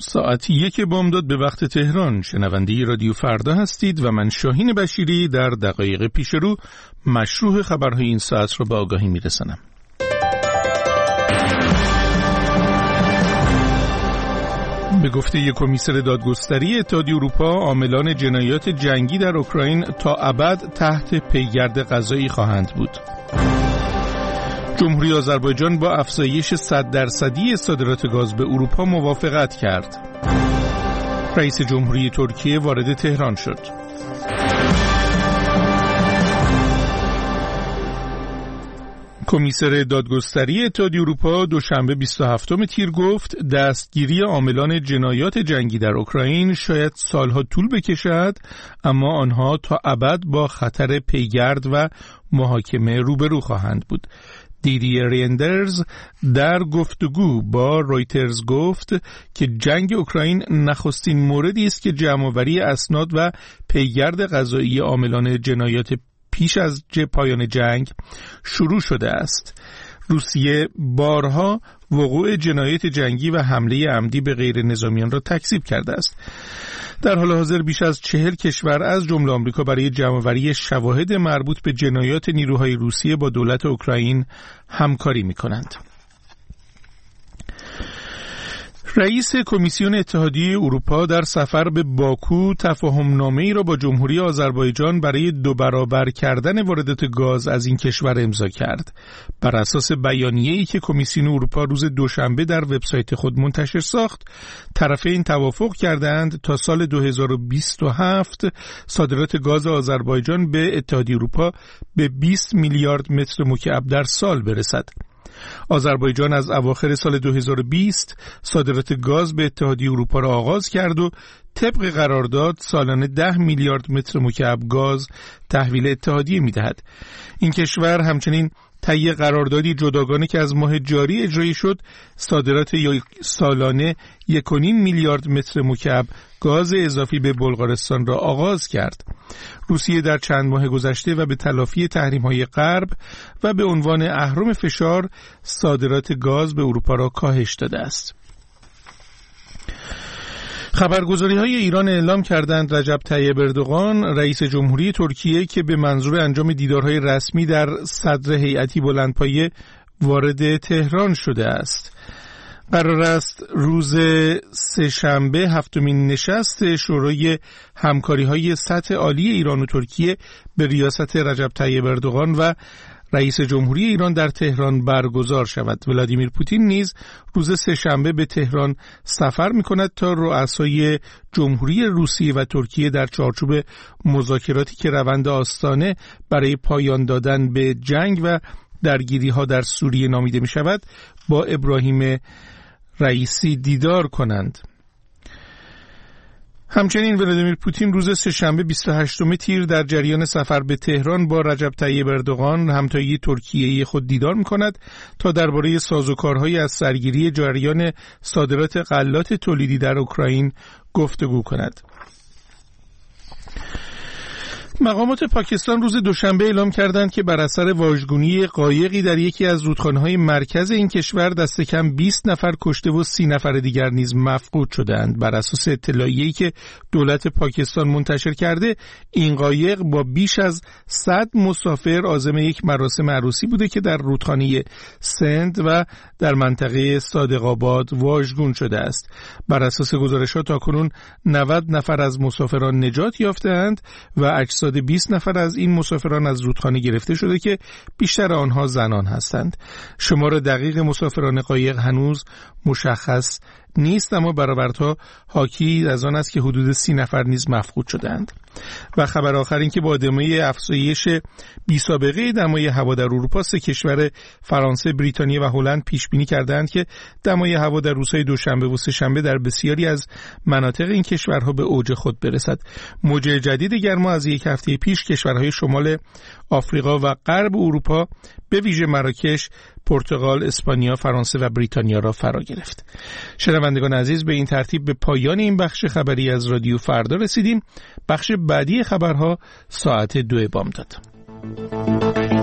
ساعت 1 بامداد به وقت تهران. شنونده رادیو فردا هستید و من شاهین بشیری در دقایق پیش رو مشروع خبرهای این ساعت رو به آگاهی میرسانم. به گفته کمیسر دادگستری اتحادیه اروپا، عاملان جنایات جنگی در اوکراین تا ابد تحت پیگرد قضایی خواهند بود. جمهوری آذربایجان با افزایش 100% صادرات گاز به اروپا موافقت کرد. رئیس جمهوری ترکیه وارد تهران شد. کمیسر دادگستری اتحادیه اروپا دوشنبه 27 تیر گفت دستگیری عاملان جنایات جنگی در اوکراین شاید سالها طول بکشد، اما آنها تا ابد با خطر پیگرد و محاکمه روبرو خواهند بود. دیدیر ریندرز در گفتگو با رویترز گفت که جنگ اوکراین نخستین موردی است که جمع‌آوری اسناد و پیگرد قضایی عاملان جنایات پیش از پایان جنگ شروع شده است. روسیه بارها وقوع جنایات جنگی و حمله عمدی به غیر نظامیان را تکذیب کرده است. در حال حاضر بیش از 40 کشور از جمله آمریکا برای جمع‌آوری شواهد مربوط به جنایات نیروهای روسیه با دولت اوکراین همکاری می‌کنند. رئیس کمیسیون اتحادیه اروپا در سفر به باکو تفاهم‌نامه‌ای را با جمهوری آذربایجان برای 2 برابر کردن واردات گاز از این کشور امضا کرد. بر اساس بیانیه‌ای که کمیسیون اروپا روز دوشنبه در وبسایت خود منتشر ساخت، طرفین توافق کردند تا سال 2027 صادرات گاز آذربایجان به اتحادیه اروپا به 20 میلیارد متر مکعب در سال برسد. آذربایجان از اواخر سال 2020 صادرات گاز به اتحادیه اروپا را آغاز کرد و طبق قرارداد سالانه 10 میلیارد متر مکعب گاز تحویل اتحادیه می‌دهد. این کشور همچنین طی قراردادی جداگانه که از ماه جاری اجرایی شد، صادرات سالانه 1.5 میلیارد متر مکعب گاز اضافی به بلغارستان را آغاز کرد. روسیه در چند ماه گذشته و به تلافی تحریم‌های غرب و به عنوان اهرم فشار صادرات گاز به اروپا را کاهش داده است. خبرگزاری‌های ایران اعلام کردند رجب طیب اردوغان رئیس جمهوری ترکیه که به منظور انجام دیدارهای رسمی در صدر هیئتی بلندپایه وارد تهران شده است. قرار است روز سه‌شنبه 7مین نشست شورای همکاری‌های سطح عالی ایران و ترکیه به ریاست رجب طیب اردوغان و رئیس جمهوری ایران در تهران برگزار شود. ولادیمیر پوتین نیز روز سه‌شنبه به تهران سفر می‌کند تا رؤسای جمهوری روسیه و ترکیه در چارچوب مذاکراتی که روند آستانه برای پایان دادن به جنگ و درگیری‌ها در سوریه نامیده می‌شود با ابراهیم رئیسی دیدار کنند. همچنین ولادیمیر پوتین روز سه‌شنبه 28 تیر در جریان سفر به تهران با رجب طیب اردوغان همتای ترکیه‌ای خود دیدار می‌کند تا درباره سازوکارهای از سرگیری جریان صادرات غلات تولیدی در اوکراین گفتگو کند. مقامات پاکستان روز دوشنبه اعلام کردند که بر اثر واژگونی قایقی در یکی از رودخانه‌های مرکز این کشور دست کم 20 نفر کشته و 30 نفر دیگر نیز مفقود شدند. بر اساس اطلاعیه‌ای که دولت پاکستان منتشر کرده، این قایق با بیش از 100 مسافر عازم یک مراسم عروسی بوده که در رودخانه سند و در منطقه صادق‌آباد واژگون شده است. بر اساس گزارشات تاکنون 90 نفر از مسافران نجات یافته‌اند و اجساد 20 نفر از این مسافران از رودخانه گرفته شده که بیشتر آنها زنان هستند. شمار دقیق مسافران قایق هنوز مشخص نیست، اما برآوردها حاکی از آن است که حدود 30 نفر نیز مفقود شدند. و خبر آخر این که با ادامه افزایش بی‌سابقه دمای هوا در اروپا، 3 کشور فرانسه، بریتانیه و هلند پیش بینی کردند که دمای هوا در روزهای دوشنبه و سه‌شنبه در بسیاری از مناطق این کشورها به اوج خود برسد. موج جدید گرما از یک هفته پیش کشورهای شمال آفریقا و غرب اروپا به ویژه مراکش، پرتغال، اسپانیا، فرانسه و بریتانیا را فرا گرفت. شنوندگان عزیز، به این ترتیب به پایان این بخش خبری از رادیو فردا رسیدیم. بخش بعدی خبرها ساعت 2 بامداد.